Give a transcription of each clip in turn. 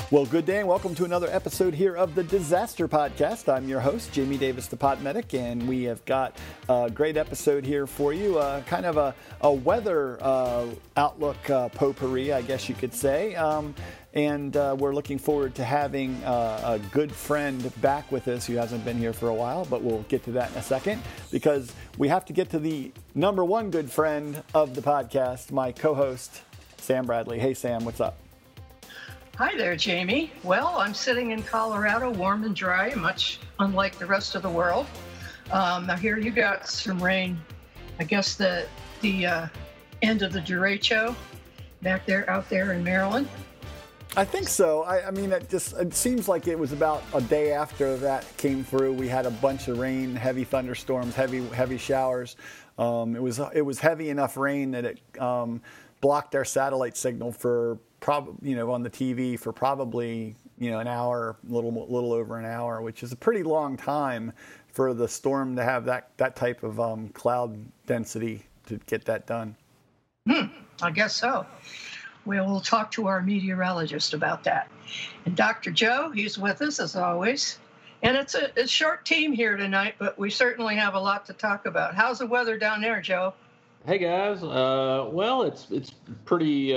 Well, good day and welcome to another episode here of the Disaster Podcast. I'm your host, Jamie Davis, the Pod Medic, and we have got a great episode here for you, kind of a weather outlook potpourri, I guess you could say. And we're looking forward to having a good friend back with us who hasn't been here for a while, but we'll get to that in a second because we have to get to the number one good friend of the podcast, my co-host, Sam Bradley. Hey, Sam, what's up? Hi there, Jamie. Well, I'm sitting in Colorado, warm and dry, much unlike the rest of the world. Now here you got some rain. I guess the end of the derecho out there in Maryland. I think so. I mean, it seems like it was about a day after that came through. We had a bunch of rain, heavy thunderstorms, heavy showers. It was heavy enough rain that it blocked our satellite signal for on the TV for probably an hour, a little over an hour, which is a pretty long time for the storm to have that type of cloud density to get that done. I guess so. We'll talk to our meteorologist about that. And Dr. Joe, he's with us as always. And it's a short team here tonight, but we certainly have a lot to talk about. How's the weather down there, Joe? Hey guys. Well, it's pretty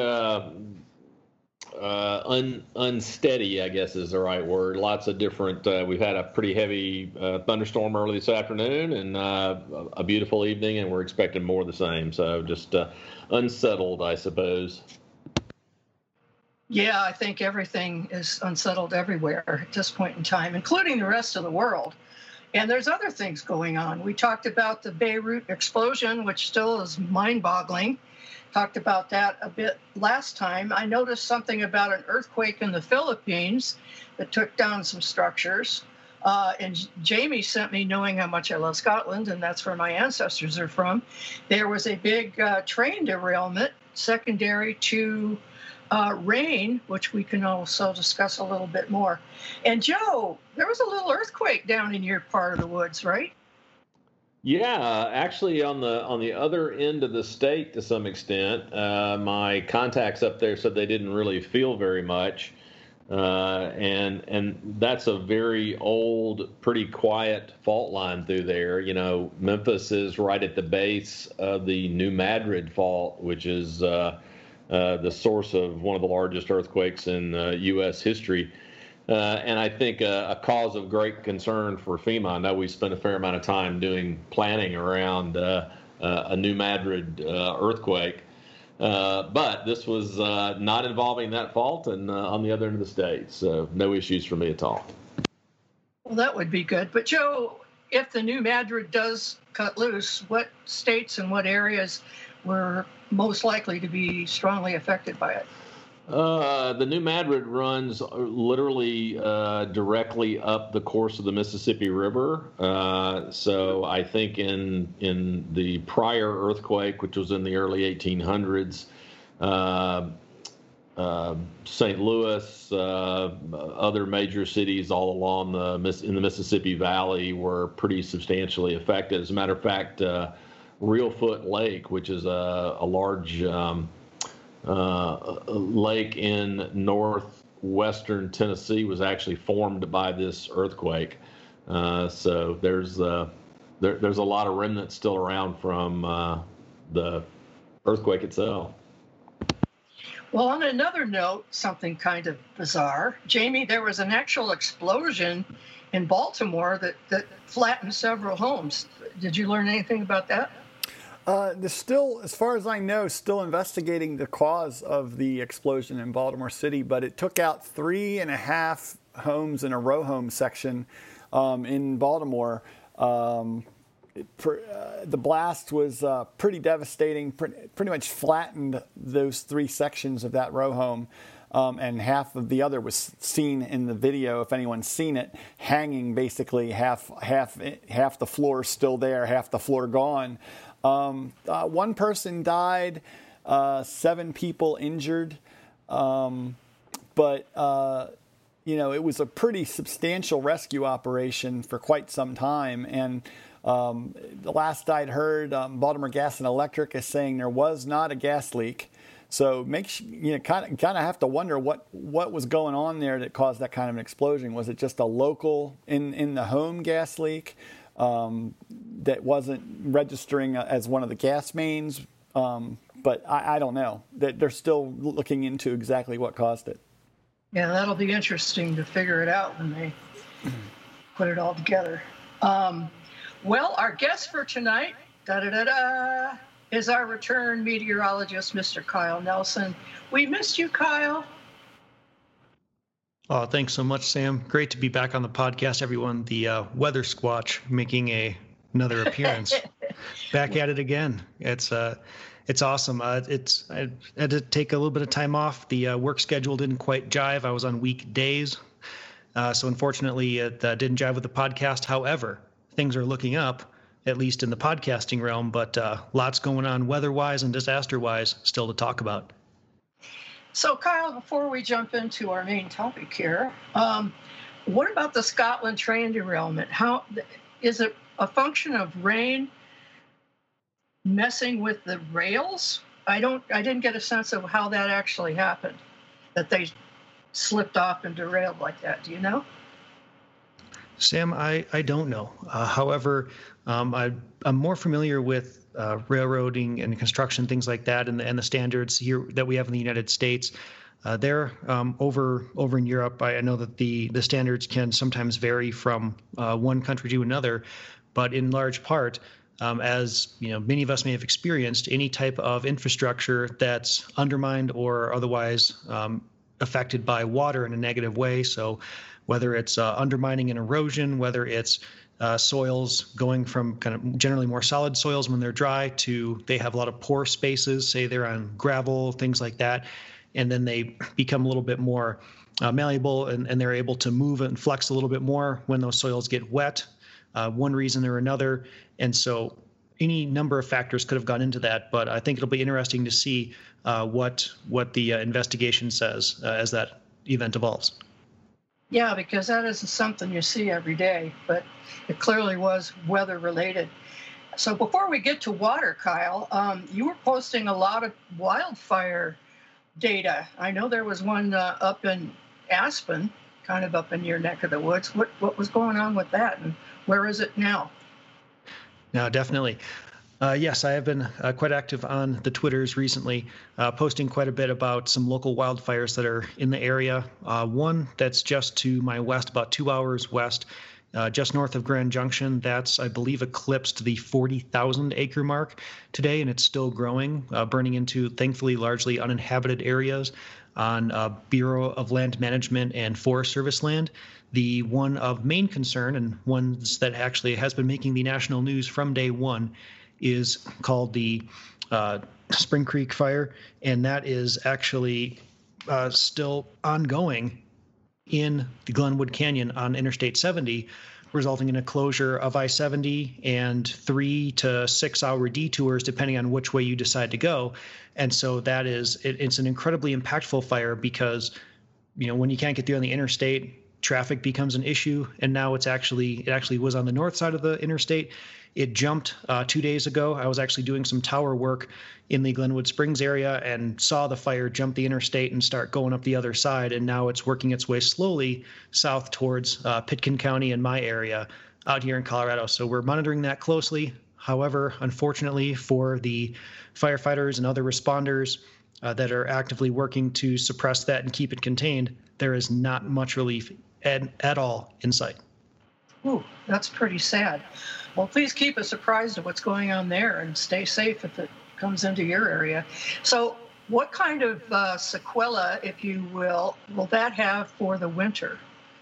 unsteady, I guess is the right word. Lots of different. We've had a pretty heavy thunderstorm early this afternoon, and a beautiful evening, and we're expecting more of the same. So just unsettled, I suppose. Yeah, I think everything is unsettled everywhere at this point in time, including the rest of the world. And there's other things going on. We talked about the Beirut explosion, which still is mind-boggling. Talked about that a bit last time. I noticed something about an earthquake in the Philippines that took down some structures. And Jamie sent me, knowing how much I love Scotland, and that's where my ancestors are from. There was a big train derailment secondary to rain, which we can also discuss a little bit more. And Joe, there was a little earthquake down in your part of the woods, right? Yeah, actually on the other end of the state to some extent. My contacts up there said they didn't really feel very much. And that's a very old, pretty quiet fault line through there. Memphis is right at the base of the New Madrid fault, which is the source of one of the largest earthquakes in U.S. history. And I think a cause of great concern for FEMA. I know we spent a fair amount of time doing planning around a New Madrid earthquake. But this was not involving that fault and on the other end of the state. So no issues for me at all. Well, that would be good. But Joe, if the New Madrid does cut loose, what states and what areas were most likely to be strongly affected by it? The New Madrid runs literally directly up the course of the Mississippi River. So I think in the prior earthquake, which was in the early 1800s, St. Louis, other major cities all along in the Mississippi Valley were pretty substantially affected. As a matter of fact, Reelfoot Lake, which is a large lake in northwestern Tennessee, was actually formed by this earthquake. So there's a lot of remnants still around from the earthquake itself. Well, on another note, something kind of bizarre, Jamie, there was an actual explosion in Baltimore that flattened several homes. Did you learn anything about that? They're still, as far as I know, still investigating the cause of the explosion in Baltimore City, but it took out 3.5 homes in a row home section in Baltimore. The blast was pretty devastating, pretty much flattened those 3 sections of that row home. And half of the other was seen in the video, if anyone's seen it, hanging basically half the floor still there, half the floor gone. One person died, 7 people injured, but it was a pretty substantial rescue operation for quite some time. And the last I'd heard, Baltimore Gas and Electric is saying there was not a gas leak. So makes kind of have to wonder what was going on there that caused that kind of an explosion. Was it just a local in the home gas leak that wasn't registering as one of the gas mains? But I don't know. They're still looking into exactly what caused it. Yeah, that'll be interesting to figure it out when they put it all together. Well, our guest for tonight, is our return meteorologist, Mr. Kyle Nelson. We missed you, Kyle. Oh, thanks so much, Sam. Great to be back on the podcast, everyone. The Weather Squatch making another appearance. Back at it again. It's awesome. I had to take a little bit of time off. The work schedule didn't quite jive. I was on weekdays. So unfortunately, it didn't jive with the podcast. However, things are looking up, at least in the podcasting realm, but lots going on weather-wise and disaster-wise still to talk about. So, Kyle, before we jump into our main topic here, what about the Scotland train derailment? How is it a function of rain messing with the rails? I didn't get a sense of how that actually happened, that they slipped off and derailed like that. Do you know? Sam, I don't know. However, I'm more familiar with railroading and construction, things like that, and the standards here that we have in the United States. There, over in Europe, I know that the standards can sometimes vary from one country to another, but in large part, as many of us may have experienced, any type of infrastructure that's undermined or otherwise affected by water in a negative way. So whether it's undermining and erosion, whether it's soils going from kind of generally more solid soils when they're dry to they have a lot of pore spaces, say they're on gravel, things like that, and then they become a little bit more malleable and they're able to move and flex a little bit more when those soils get wet, one reason or another. And so any number of factors could have gone into that, but I think it'll be interesting to see what the investigation says as that event evolves. Yeah, because that isn't something you see every day, but it clearly was weather related. So before we get to water, Kyle, you were posting a lot of wildfire data. I know there was one up in Aspen, kind of up in your neck of the woods. What was going on with that, and where is it now? No, definitely. Yes, I have been quite active on the Twitters recently, posting quite a bit about some local wildfires that are in the area. One that's just to my west, about 2 hours west, just north of Grand Junction. That's, I believe, eclipsed the 40,000 acre mark today, and it's still growing, burning into, thankfully, largely uninhabited areas on Bureau of Land Management and Forest Service land. The one of main concern, and ones that actually has been making the national news from day one, is called the Spring Creek Fire, and that is actually still ongoing in the Glenwood Canyon on Interstate 70, resulting in a closure of I-70 and 3 to 6 hour detours depending on which way you decide to go. And so that is it's an incredibly impactful fire because when you can't get through on the interstate, traffic becomes an issue, and now it actually was on the north side of the interstate. It jumped 2 days ago. I was actually doing some tower work in the Glenwood Springs area and saw the fire jump the interstate and start going up the other side. And now it's working its way slowly south towards Pitkin County and my area out here in Colorado. So we're monitoring that closely. However, unfortunately for the firefighters and other responders that are actively working to suppress that and keep it contained, there is not much relief at all in sight. Ooh, that's pretty sad. Well, please keep us apprised of what's going on there and stay safe if it comes into your area. So what kind of sequela, if you will that have for the winter?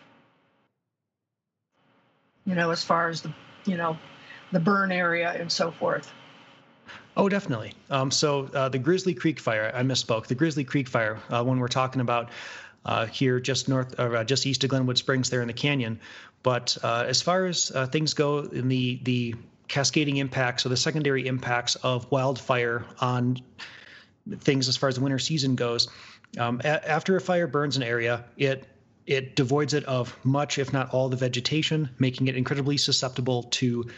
As far as the burn area and so forth. Oh, definitely. So the Grizzly Creek Fire, I misspoke. The Grizzly Creek Fire, when we're talking about here just east of Glenwood Springs there in the canyon. But as far as things go in the cascading impacts or the secondary impacts of wildfire on things as far as the winter season goes, after a fire burns an area, it devoids it of much, if not all, the vegetation, making it incredibly susceptible to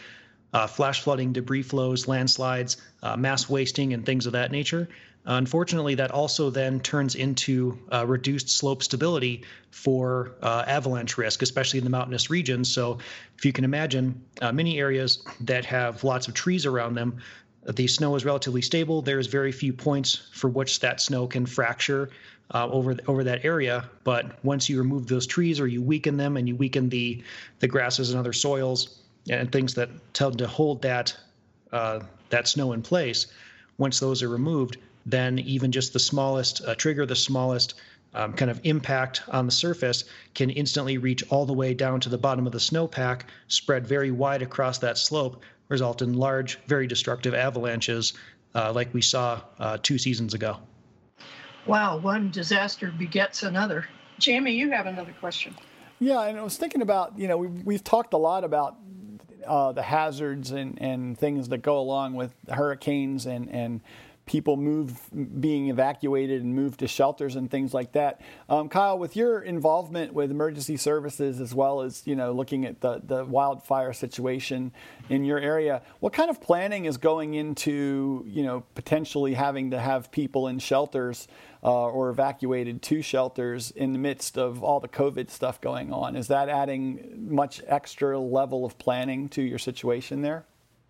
flash flooding, debris flows, landslides, mass wasting, and things of that nature. Unfortunately, that also then turns into reduced slope stability for avalanche risk, especially in the mountainous regions. So if you can imagine many areas that have lots of trees around them, the snow is relatively stable. There's very few points for which that snow can fracture over that area. But once you remove those trees or you weaken them and you weaken the grasses and other soils and things that tend to hold that snow in place, once those are removed, then even just the smallest trigger, the smallest kind of impact on the surface can instantly reach all the way down to the bottom of the snowpack, spread very wide across that slope, result in large, very destructive avalanches like we saw 2 seasons ago. Wow, one disaster begets another. Jamie, you have another question. Yeah, and I was thinking about, we've talked a lot about the hazards and things that go along with hurricanes and people being evacuated and moved to shelters and things like that. Kyle, with your involvement with emergency services as well as, looking at the wildfire situation in your area, what kind of planning is going into, potentially having to have people in shelters or evacuated to shelters in the midst of all the COVID stuff going on? Is that adding much extra level of planning to your situation there?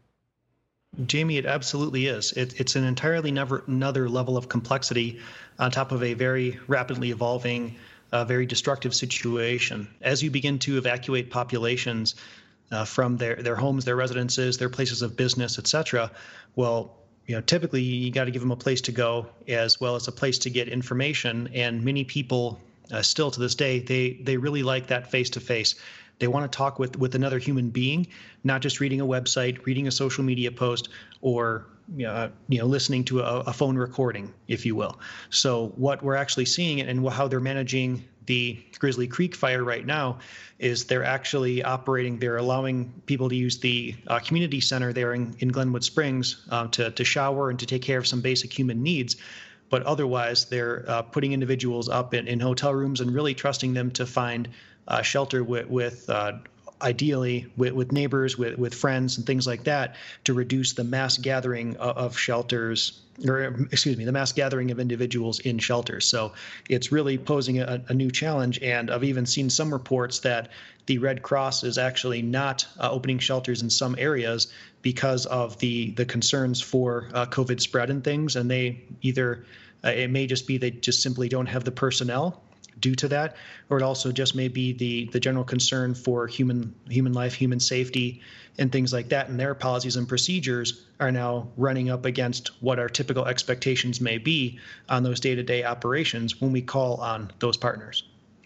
Jamie, it absolutely is. It's an entirely another level of complexity on top of a very rapidly evolving, very destructive situation. As you begin to evacuate populations from their homes, their residences, their places of business, etc., well, typically you got to give them a place to go as well as a place to get information. And many people still to this day, they really like that face-to-face. They want to talk with another human being, not just reading a website, reading a social media post, or listening to a phone recording, if you will. So what we're actually seeing and how they're managing the Grizzly Creek fire right now is they're actually operating. They're allowing people to use the community center there in Glenwood Springs to shower and to take care of some basic human needs. But otherwise, they're putting individuals up in hotel rooms and really trusting them to find shelter with ideally with neighbors, with friends and things like that, to reduce the mass gathering of shelters, the mass gathering of individuals in shelters. So it's really posing a new challenge. And I've even seen some reports that the Red Cross is actually not opening shelters in some areas because of the concerns for COVID spread and things. And they either it may just be they just simply don't have the personnel due to that, or it also just may be the general concern for human life, human safety, and things like that. And their policies and procedures are now running up against what our typical expectations may be on those day-to-day operations when we call on those partners.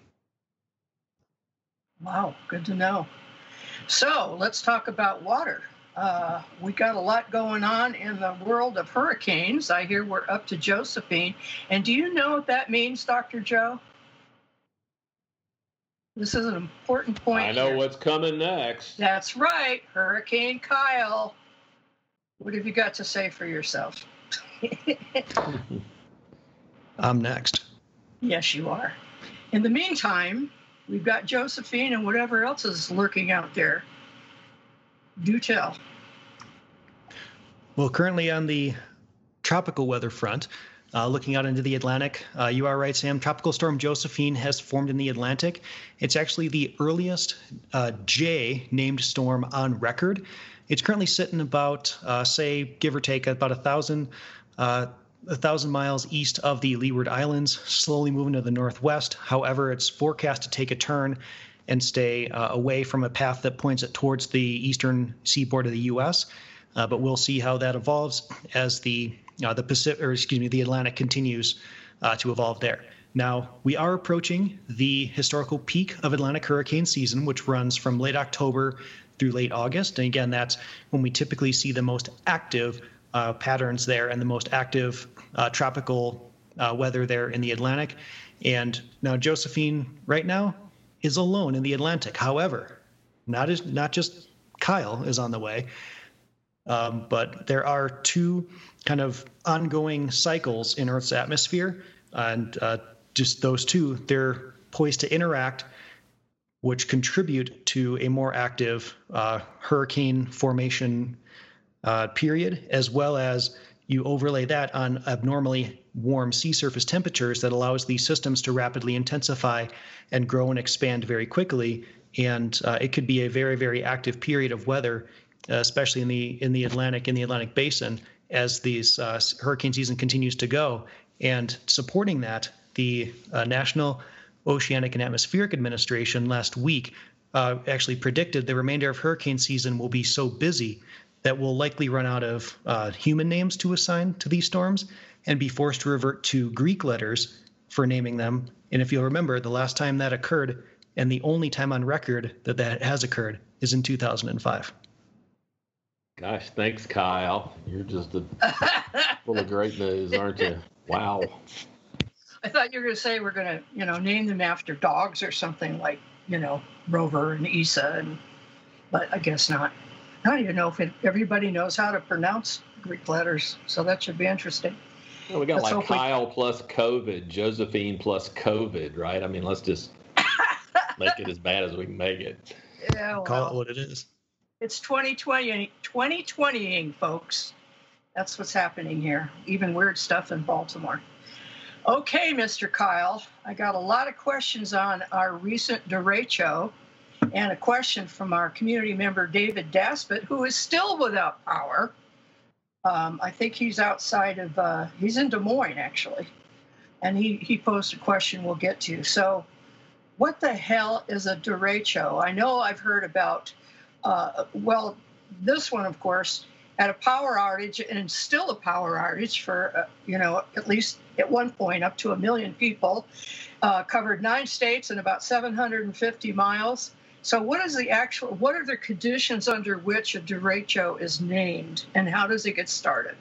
Wow, good to know. So let's talk about water. We got a lot going on in the world of hurricanes. I hear we're up to Josephine. And do you know what that means, Dr. Joe? This is an important point. I know here. What's coming next. That's right, Hurricane Kyle. What have you got to say for yourself? I'm next. Yes, you are. In the meantime, we've got Josephine and whatever else is lurking out there. Do tell. Well, currently on the tropical weather front, looking out into the Atlantic, you are right, Sam. Tropical Storm Josephine has formed in the Atlantic. It's actually the earliest J named storm on record. It's currently sitting about, give or take, about 1,000 miles east of the Leeward Islands, slowly moving to the northwest. However, it's forecast to take a turn and stay away from a path that points it towards the eastern seaboard of the U.S. But we'll see how that evolves as the Atlantic continues to evolve there. Now, we are approaching the historical peak of Atlantic hurricane season, which runs from late October through late August. And again, that's when we typically see the most active patterns there and the most active tropical weather there in the Atlantic. And now Josephine right now is alone in the Atlantic. However, not just Kyle is on the way. But there are two kind of ongoing cycles in Earth's atmosphere, and just those two, they're poised to interact which contribute to a more active hurricane formation period, as well as you overlay that on abnormally warm sea surface temperatures that allows these systems to rapidly intensify and grow and expand very quickly. And it could be a very, very active period of weather, especially in the Atlantic basin, as these hurricane season continues to go. And supporting that, the National Oceanic and Atmospheric Administration last week actually predicted the remainder of hurricane season will be so busy that we'll likely run out of human names to assign to these storms and be forced to revert to Greek letters for naming them. And if you'll remember, the last time that occurred, and the only time on record that that has occurred, is in 2005. Gosh, thanks, Kyle. You're just full of great news, aren't you? Wow. I thought you were going to say we're going to, name them after dogs or something like, Rover and Isa, but I guess not. I don't even know if everybody knows how to pronounce Greek letters, so that should be interesting. Well, we got like Kyle plus COVID, Josephine plus COVID, right? I mean, let's just make it as bad as we can make it. Yeah, well, call it what it is. It's 2020-ing, folks. That's what's happening here. Even weird stuff in Baltimore. Okay, Mr. Kyle, I got a lot of questions on our recent derecho, and a question from our community member, David Daspit, who is still without power. I think he's outside of, he's in Des Moines, actually. And he posed a question we'll get to. So what the hell is a derecho? I know I've heard about, this one, of course, had a power outage, and still a power outage for, at least at one point up to 1 million people, covered 9 states and about 750 miles. So what are the conditions under which a derecho is named, and how does it get started?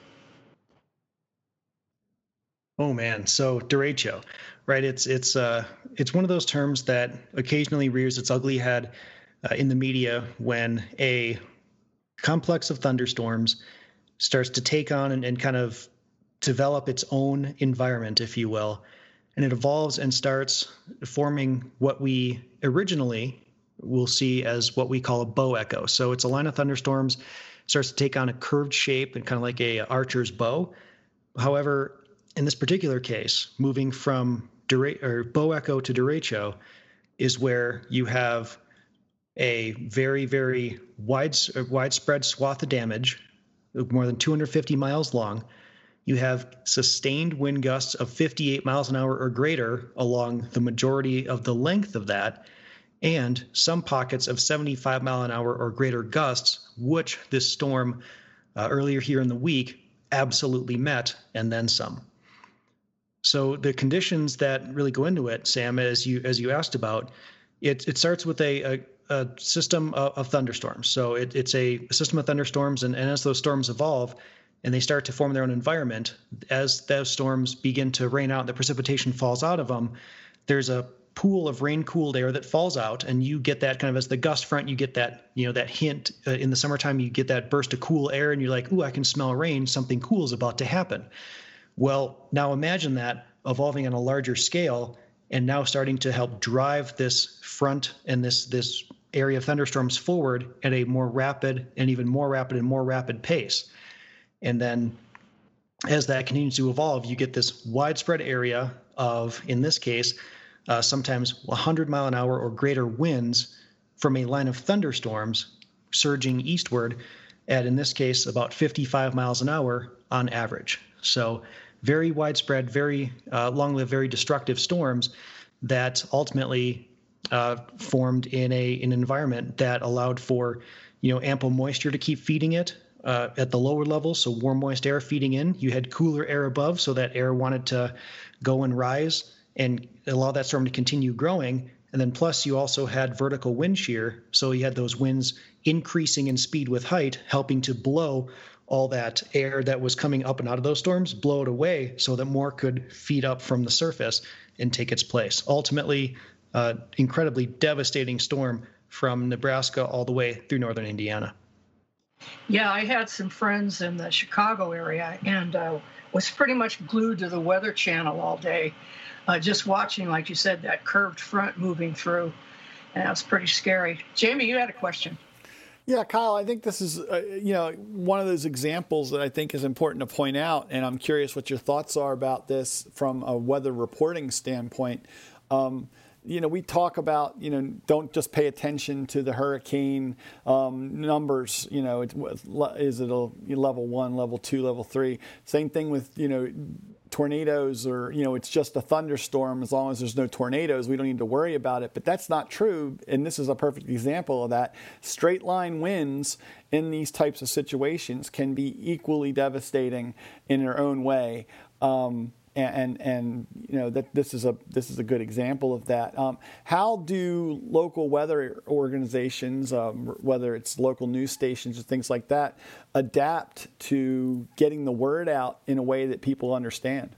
Oh man, so derecho, right? It's one of those terms that occasionally rears its ugly head in the media when a complex of thunderstorms starts to take on and kind of develop its own environment, if you will, and it evolves and starts forming what we originally will see as what we call a bow echo. So it's a line of thunderstorms, starts to take on a curved shape and kind of like a archer's bow. However, in this particular case, moving from bow echo to derecho is where you have a very, very widespread swath of damage, more than 250 miles long. You have sustained wind gusts of 58 miles an hour or greater along the majority of the length of that, and some pockets of 75 mile an hour or greater gusts, which this storm earlier here in the week absolutely met, and then some. So the conditions that really go into it, Sam, as you asked about, it starts with a system of thunderstorms. So it's a system of thunderstorms, and as those storms evolve and they start to form their own environment, as those storms begin to rain out, the precipitation falls out of them, there's a pool of rain-cooled air that falls out, and you get that kind of as the gust front, you get that, that hint in the summertime, you get that burst of cool air, and you're like, ooh, I can smell rain, something cool is about to happen. Well, now imagine that evolving on a larger scale and now starting to help drive this front and this area of thunderstorms forward at a more rapid and even more rapid and more rapid pace. And then as that continues to evolve, you get this widespread area of, in this case, sometimes 100 mile an hour or greater winds from a line of thunderstorms surging eastward at, in this case, about 55 miles an hour on average. So very widespread, very long-lived, very destructive storms that ultimately formed in an environment that allowed for, ample moisture to keep feeding it at the lower level. So warm, moist air feeding in. You had cooler air above, so that air wanted to go and rise and allow that storm to continue growing. And then plus you also had vertical wind shear. So you had those winds increasing in speed with height, helping to blow all that air that was coming up and out of those storms, blow it away so that more could feed up from the surface and take its place. Ultimately, incredibly devastating storm from Nebraska all the way through northern Indiana. Yeah, I had some friends in the Chicago area and was pretty much glued to the Weather Channel all day, just watching, like you said, that curved front moving through. And that's pretty scary. Jamie, you had a question. Yeah, Kyle, I think this is, one of those examples that I think is important to point out, and I'm curious what your thoughts are about this from a weather reporting standpoint. We talk about, don't just pay attention to the hurricane numbers. Is it a level 1, level 2, level 3? Same thing with, tornadoes, or, it's just a thunderstorm. As long as there's no tornadoes, we don't need to worry about it. But that's not true. And this is a perfect example of that. Straight line winds in these types of situations can be equally devastating in their own way. That this is a good example of that. How do local weather organizations, whether it's local news stations or things like that, adapt to getting the word out in a way that people understand?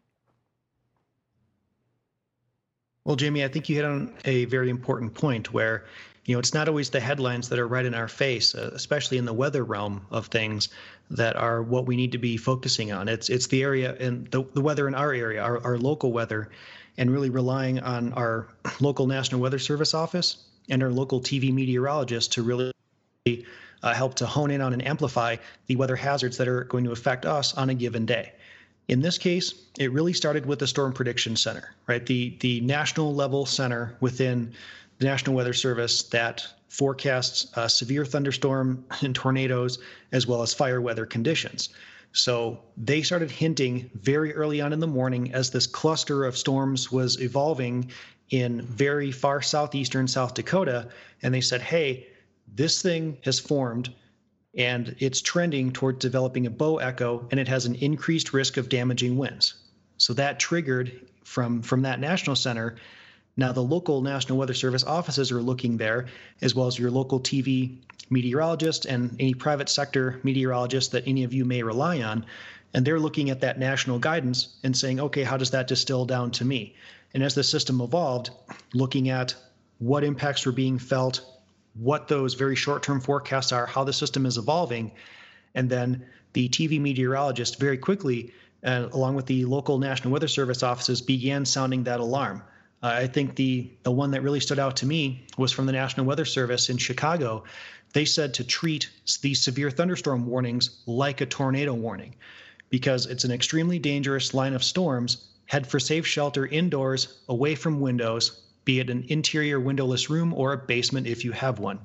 Well, Jamie, I think you hit on a very important point where, it's not always the headlines that are right in our face, especially in the weather realm of things, that are what we need to be focusing on. It's the area and the weather in our area, our local weather, and really relying on our local National Weather Service office and our local TV meteorologists to really help to hone in on and amplify the weather hazards that are going to affect us on a given day. In this case, it really started with the Storm Prediction Center, right? The national level center within the National Weather Service that forecasts severe thunderstorm and tornadoes, as well as fire weather conditions. So they started hinting very early on in the morning as this cluster of storms was evolving in very far southeastern South Dakota. And they said, hey, this thing has formed and it's trending toward developing a bow echo, and it has an increased risk of damaging winds. So that triggered from that national center. Now, the local National Weather Service offices are looking there, as well as your local TV meteorologist and any private sector meteorologist that any of you may rely on. And they're looking at that national guidance and saying, okay, how does that distill down to me? And as the system evolved, looking at what impacts were being felt, what those very short-term forecasts are, how the system is evolving, and then the TV meteorologist very quickly, along with the local National Weather Service offices, began sounding that alarm. I think the one that really stood out to me was from the National Weather Service in Chicago. They said to treat these severe thunderstorm warnings like a tornado warning, because it's an extremely dangerous line of storms. Head for safe shelter indoors, away from windows, be it an interior windowless room or a basement if you have one.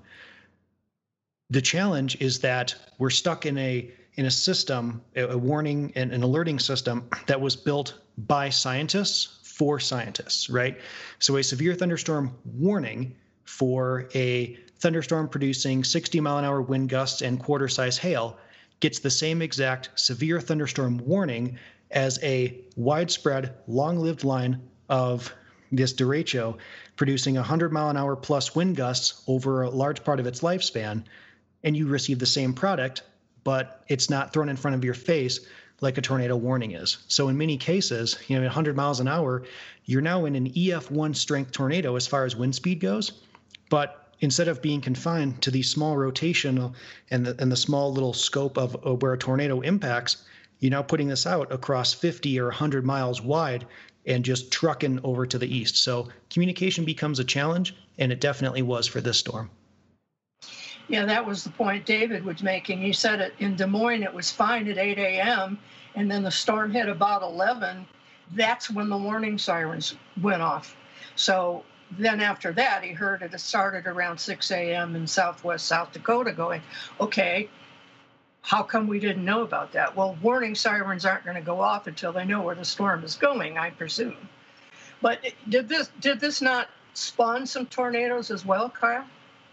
The challenge is that we're stuck in a system, a warning and an alerting system that was built by scientists for scientists, right? So a severe thunderstorm warning for a thunderstorm producing 60-mile-an-hour wind gusts and quarter-size hail gets the same exact severe thunderstorm warning as a widespread, long-lived line of this derecho producing 100-mile-an-hour plus wind gusts over a large part of its lifespan, and you receive the same product, but it's not thrown in front of your face like a tornado warning is. So in many cases, 100 miles an hour, you're now in an EF1 strength tornado as far as wind speed goes. But instead of being confined to the small rotation and the small little scope of where a tornado impacts, you're now putting this out across 50 or 100 miles wide and just trucking over to the east. So communication becomes a challenge, and it definitely was for this storm. Yeah, that was the point David was making. He said it in Des Moines, it was fine at 8 a.m., and then the storm hit about 11. That's when the warning sirens went off. So then after that, he heard it started around 6 a.m. in southwest South Dakota going, okay, how come we didn't know about that? Well, warning sirens aren't going to go off until they know where the storm is going, I presume. But did this not spawn some tornadoes as well, Kyle?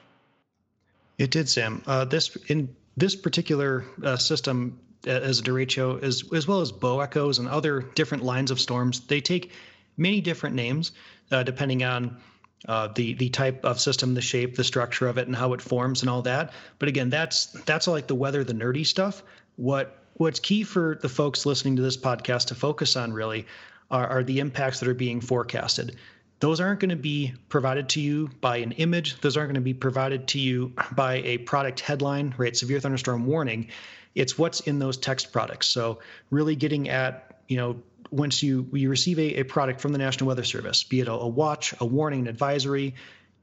It did, Sam. In this particular system, as a derecho, as well as bow echoes and other different lines of storms, they take many different names depending on the type of system, the shape, the structure of it, and how it forms and all that. But again, that's all like the weather, the nerdy stuff. What's key for the folks listening to this podcast to focus on really are the impacts that are being forecasted. Those aren't going to be provided to you by an image. Those aren't going to be provided to you by a product headline, right? Severe thunderstorm warning. It's what's in those text products. So really getting at, once you receive a product from the National Weather Service, be it a watch, a warning, an advisory,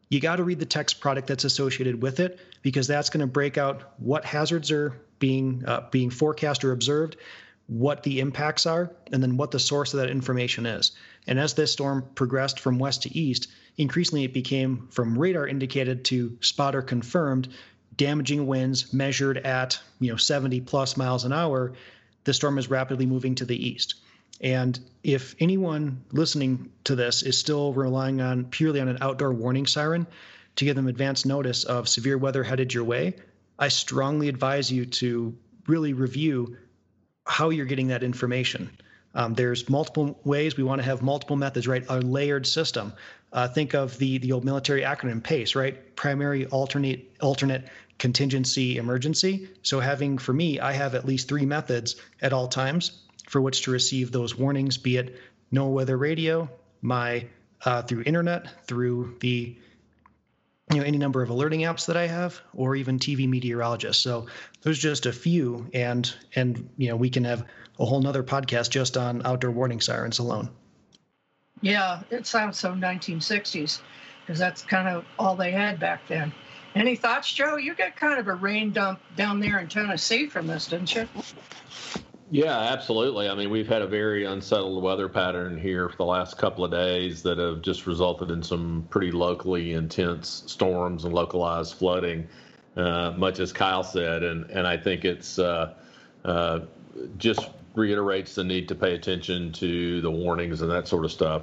you got to read the text product that's associated with it, because that's going to break out what hazards are being forecast or observed, what the impacts are, and then what the source of that information is. And as this storm progressed from west to east, increasingly it became from radar indicated to spotter confirmed, damaging winds measured at 70 plus miles an hour. The storm is rapidly moving to the east. And if anyone listening to this is still relying purely on an outdoor warning siren to give them advance notice of severe weather headed your way, I strongly advise you to really review how you're getting that information. There's multiple ways. We want to have multiple methods, right? A layered system. Think of the old military acronym PACE, right? Primary, alternate, contingency, emergency. So for me, I have at least 3 methods at all times for which to receive those warnings, be it no weather radio, through internet, through the any number of alerting apps that I have, or even TV meteorologists. So there's just a few, and we can have a whole nother podcast just on outdoor warning sirens alone. Yeah, it sounds so 1960s, because that's kind of all they had back then. Any thoughts, Joe? You got kind of a rain dump down there in Tennessee from this, didn't you? Yeah, absolutely. I mean, we've had a very unsettled weather pattern here for the last couple of days that have just resulted in some pretty locally intense storms and localized flooding, much as Kyle said. And I think it's just reiterates the need to pay attention to the warnings and that sort of stuff.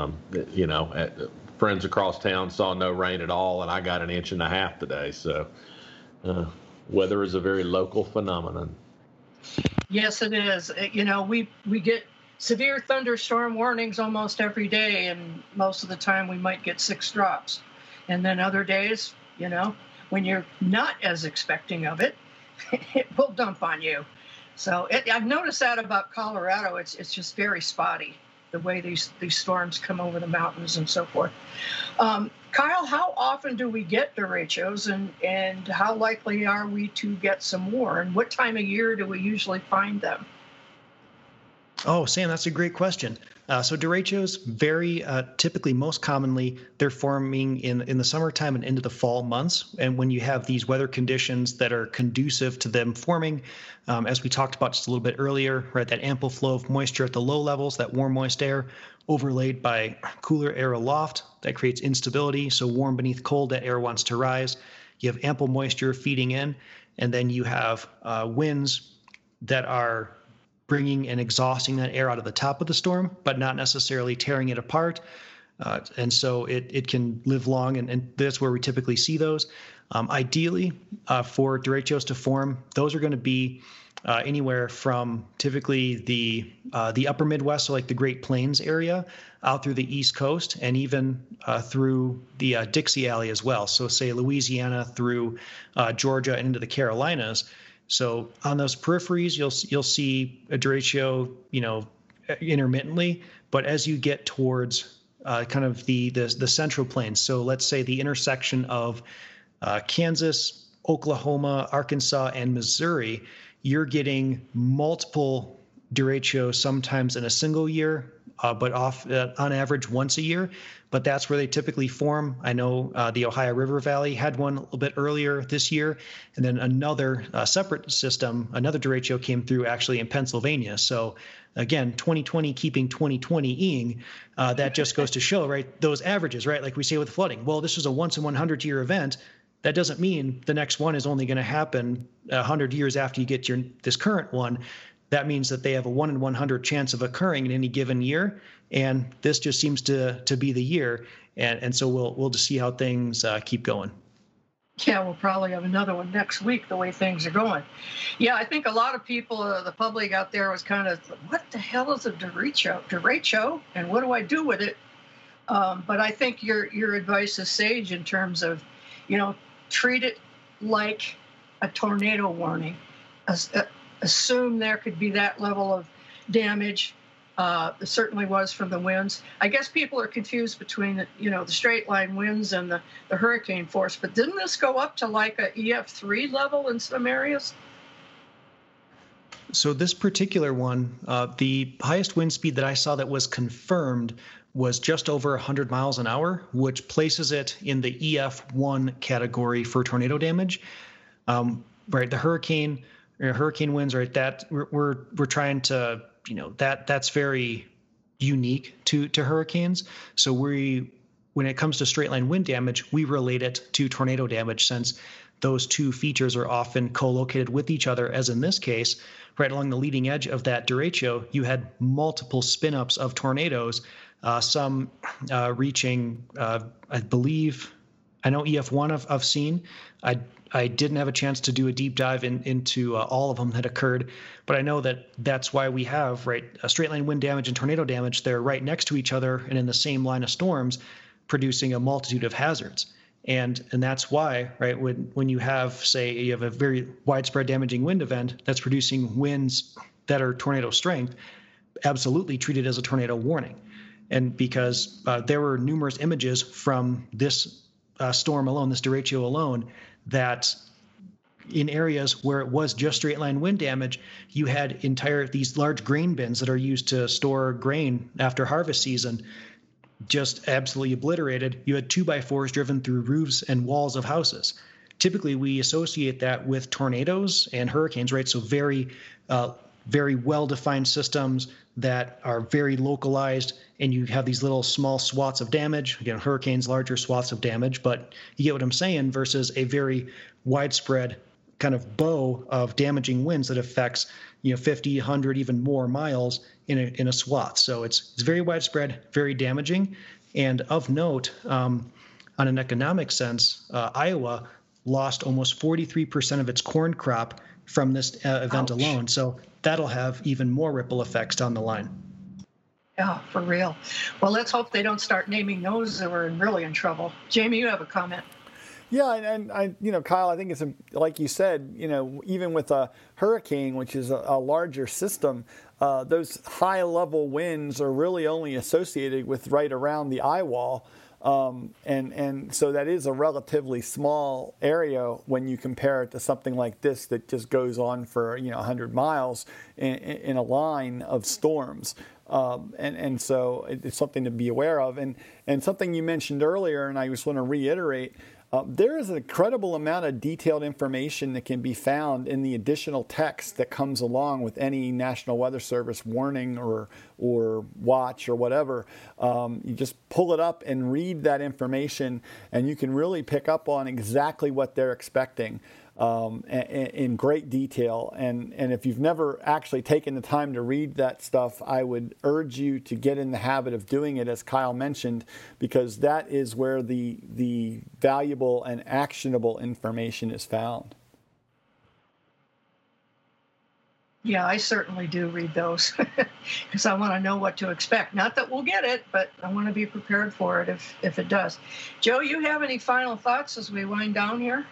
Friends across town saw no rain at all, and I got 1.5 inches today. So weather is a very local phenomenon. Yes, it is. We get severe thunderstorm warnings almost every day, and most of the time we might get 6 drops. And then other days, when you're not as expecting of it, it will dump on you. So I've noticed that about Colorado. It's just very spotty, the way these storms come over the mountains and so forth. Kyle, how often do we get derechos, and how likely are we to get some more? And what time of year do we usually find them? Oh, Sam, that's a great question. So derechos very typically, most commonly, they're forming in the summertime and into the fall months. And when you have these weather conditions that are conducive to them forming, as we talked about just a little bit earlier, right, that ample flow of moisture at the low levels, that warm, moist air overlaid by cooler air aloft, that creates instability. So warm beneath cold, that air wants to rise. You have ample moisture feeding in, and then you have winds that are bringing and exhausting that air out of the top of the storm, but not necessarily tearing it apart. And so it can live long, and that's where we typically see those. Ideally, for derechos to form, those are going to be anywhere from typically the upper Midwest, so like the Great Plains area, out through the East Coast, and even through the Dixie Alley as well. So say Louisiana through Georgia and into the Carolinas. So on those peripheries, you'll see a derecho, intermittently. But as you get towards kind of the central plains, so let's say the intersection of Kansas, Oklahoma, Arkansas, and Missouri, you're getting multiple derechos sometimes in a single year, but on average once a year. But that's where they typically form. I know the Ohio River Valley had one a little bit earlier this year, and then another separate system, another derecho came through actually in Pennsylvania. So again, 2020 keeping 2020-ing, that just goes to show, right, those averages, right, like we say with flooding. Well, this was a once in 100 year event. That doesn't mean the next one is only going to happen 100 years after you get this current one. That means that they have a 1 in 100 chance of occurring in any given year, and this just seems to be the year. And so we'll just see how things keep going. Yeah, we'll probably have another one next week, the way things are going. Yeah, I think a lot of people, the public out there, was kind of, what the hell is a derecho, and what do I do with it? But I think your advice is sage in terms of, treat it like a tornado warning. Assume there could be that level of damage. It certainly was from the winds. I guess people are confused between the straight line winds and the hurricane force. But didn't this go up to like a EF3 level in some areas? So this particular one, the highest wind speed that I saw that was confirmed was just over 100 miles an hour, which places it in the EF1 category for tornado damage. Right, the hurricane winds, right? That we're trying to, that's very unique to hurricanes. So when it comes to straight line wind damage, we relate it to tornado damage, since those two features are often co-located with each other, as in this case, right along the leading edge of that derecho, you had multiple spin-ups of tornadoes, some reaching, I believe, I know EF1 I've seen. I didn't have a chance to do a deep dive into all of them that occurred, but I know that's why we have, right, a straight line wind damage and tornado damage. They're right next to each other and in the same line of storms, producing a multitude of hazards. And that's why, right, when you have, say, you have a very widespread damaging wind event that's producing winds that are tornado strength, absolutely treat it as a tornado warning. And because there were numerous images from this storm alone, this derecho alone, that in areas where it was just straight line wind damage, you had these large grain bins that are used to store grain after harvest season just absolutely obliterated. You had 2x4s driven through roofs and walls of houses. Typically, we associate that with tornadoes and hurricanes, right? So very, very well-defined systems that are very localized, and you have these little small swaths of damage. Again, hurricanes, larger swaths of damage, but you get what I'm saying, versus a very widespread kind of bow of damaging winds that affects 50, 100, even more miles in a swath. So it's very widespread, very damaging. And of note, on an economic sense, Iowa lost almost 43% of its corn crop from this event Ouch. alone. So that'll have even more ripple effects down the line. Yeah, for real. Well, let's hope they don't start naming those that were really in trouble. Jamie, you have a comment. Yeah, and I, Kyle, I think it's like you said, even with a hurricane, which is a larger system, those high-level winds are really only associated with right around the eye wall, and so that is a relatively small area when you compare it to something like this that just goes on for 100 miles in a line of storms. And so it's something to be aware of, and something you mentioned earlier, and I just want to reiterate. There is an incredible amount of detailed information that can be found in the additional text that comes along with any National Weather Service warning or watch or whatever. You just pull it up and read that information, and you can really pick up on exactly what they're expecting in great detail. And if you've never actually taken the time to read that stuff, I would urge you to get in the habit of doing it, as Kyle mentioned, because that is where the valuable and actionable information is found. Yeah, I certainly do read those because I want to know what to expect. Not that we'll get it, but I want to be prepared for it if it does. Joe, you have any final thoughts as we wind down here?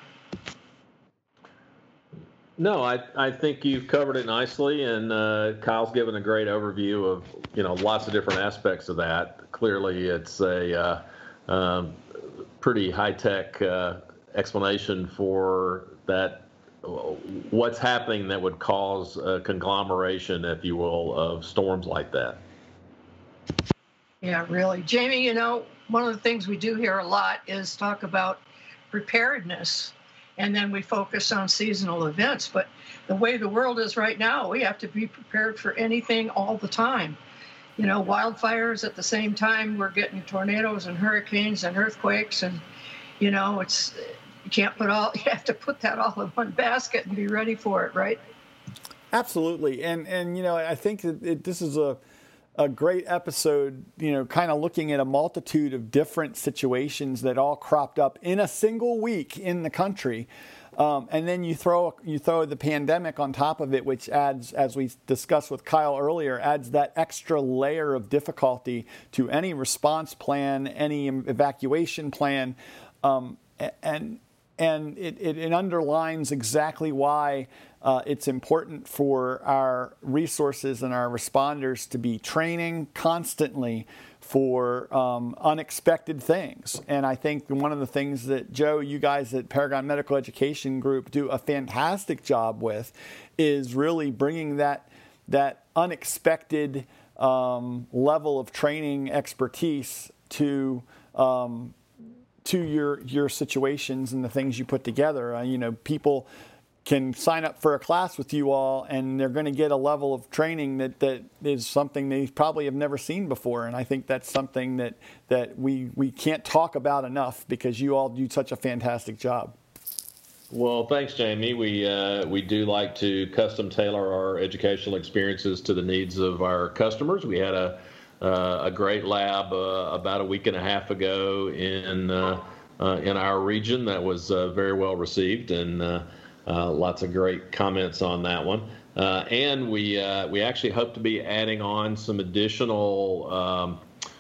No, I think you've covered it nicely, and Kyle's given a great overview of lots of different aspects of that. Clearly, it's a pretty high-tech explanation for that. What's happening that would cause a conglomeration, if you will, of storms like that. Yeah, really. Jamie, one of the things we do here a lot is talk about preparedness, and then we focus on seasonal events. But the way the world is right now, we have to be prepared for anything all the time. Wildfires at the same time, we're getting tornadoes and hurricanes and earthquakes, and it's you have to put that all in one basket and be ready for it, right? Absolutely. And I think that this is a great episode, kind of looking at a multitude of different situations that all cropped up in a single week in the country. And then you throw the pandemic on top of it, which adds, as we discussed with Kyle earlier, adds that extra layer of difficulty to any response plan, any evacuation plan. And and it underlines exactly why it's important for our resources and our responders to be training constantly for unexpected things. And I think one of the things that, Joe, you guys at Paragon Medical Education Group do a fantastic job with is really bringing that unexpected level of training expertise to your situations and the things you put together. People can sign up for a class with you all, and they're going to get a level of training that is something they probably have never seen before. And I think that's something that we can't talk about enough, because you all do such a fantastic job. Well, thanks, Jamie. We do like to custom tailor our educational experiences to the needs of our customers. We had a great lab about a week and a half ago in our region that was very well received, and lots of great comments on that one. And we actually hope to be adding on some additional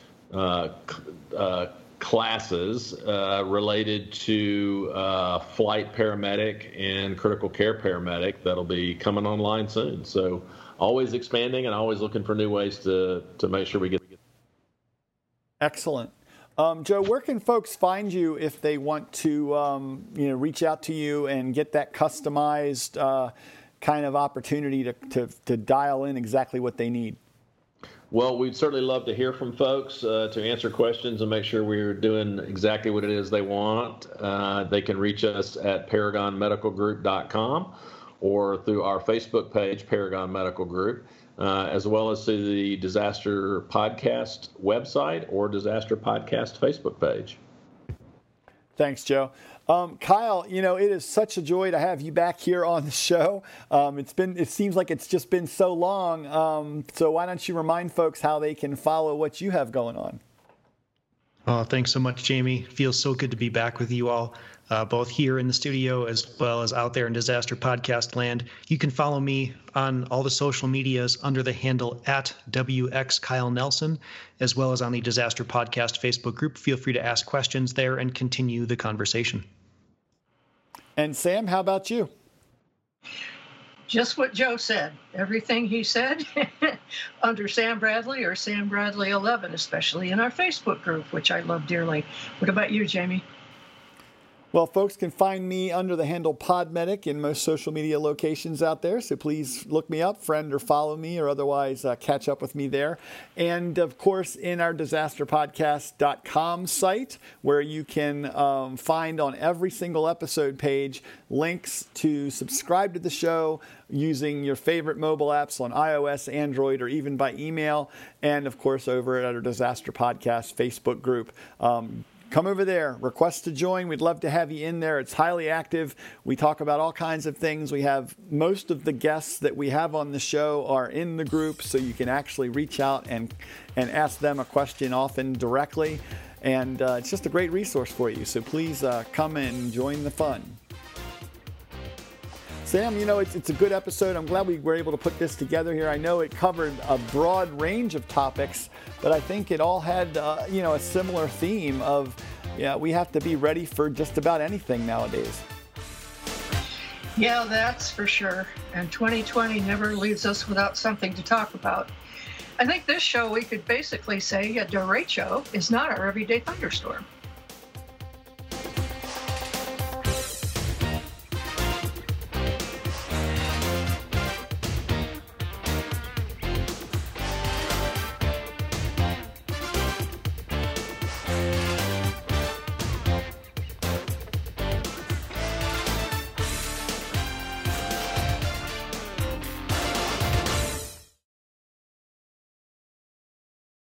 classes related to flight paramedic and critical care paramedic that'll be coming online soon. So always expanding and always looking for new ways to make sure we get. Excellent. Joe, where can folks find you if they want to reach out to you and get that customized kind of opportunity to dial in exactly what they need? Well, we'd certainly love to hear from folks to answer questions and make sure we're doing exactly what it is they want. They can reach us at paragonmedicalgroup.com or through our Facebook page, Paragon Medical Group, as well as through the Disaster Podcast website or Disaster Podcast Facebook page. Thanks, Joe. Kyle, it is such a joy to have you back here on the show. It seems like it's just been so long. So why don't you remind folks how they can follow what you have going on? Oh, thanks so much, Jamie. Feels so good to be back with you all, both here in the studio as well as out there in Disaster Podcast land. You can follow me on all the social medias under the handle at WXKyleNelson, as well as on the Disaster Podcast Facebook group. Feel free to ask questions there and continue the conversation. And Sam, how about you? Just what Joe said. Everything he said under Sam Bradley or Sam Bradley 11, especially in our Facebook group, which I love dearly. What about you, Jamie? Well, folks can find me under the handle Podmedic in most social media locations out there. So please look me up, friend, or follow me, or otherwise catch up with me there. And, of course, in our disasterpodcast.com site, where you can find on every single episode page links to subscribe to the show using your favorite mobile apps on iOS, Android, or even by email. And, of course, over at our Disaster Podcast Facebook group. Come over there, request to join. We'd love to have you in there. It's highly active. We talk about all kinds of things. We have most of the guests that we have on the show are in the group, so you can actually reach out and ask them a question often directly. And it's just a great resource for you. So please come and join the fun. Sam, it's a good episode. I'm glad we were able to put this together here. I know it covered a broad range of topics, but I think it all had, a similar theme of, we have to be ready for just about anything nowadays. Yeah, that's for sure. And 2020 never leaves us without something to talk about. I think this show, we could basically say a derecho is not our everyday thunderstorm.